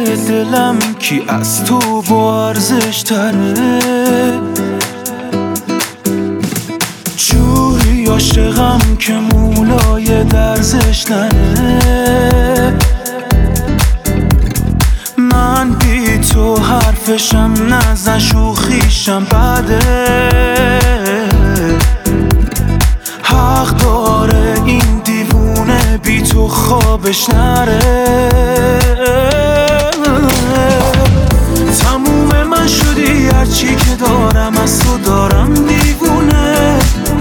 دلم کی از تو با ارزش تره، جوری عاشقم که مولای درزش نره. من بی تو حرفشم نزن شوخیشم بده، حق داره این دیوونه بی تو خوابش نره. تموم من شدی هرچی که دارم از تو دارم دیوونه،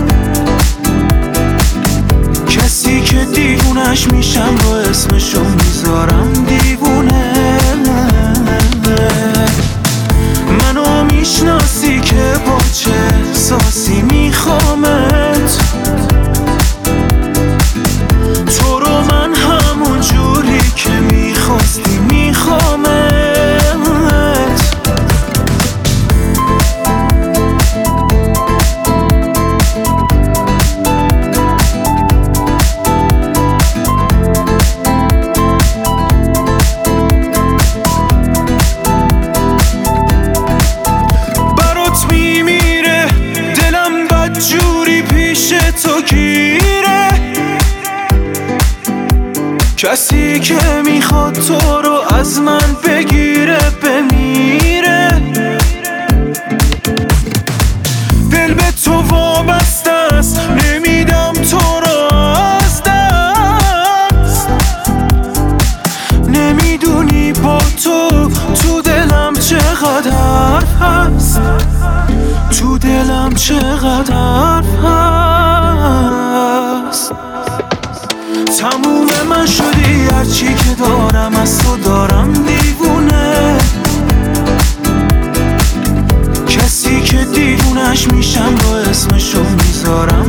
کسی که دیوونش میشم رو اسمشو میذارم دیوونه. منو میشناسی که با چه احساسی میخوامت، تو رو من همون جوری که میخواستی میخوامت. تو گیره کسی که میخواد تو رو از من بگیره بمیره. دل به تو وابسته است نمیدم تو رو از دست، نمیدونی با تو دلم چقدر حرف هست، تو دلم چقدر حرف هست. تموم من شدی هرچی که دارم از تو دارم دیوونه، کسی که دیوونش میشم رو اسمشو میذارم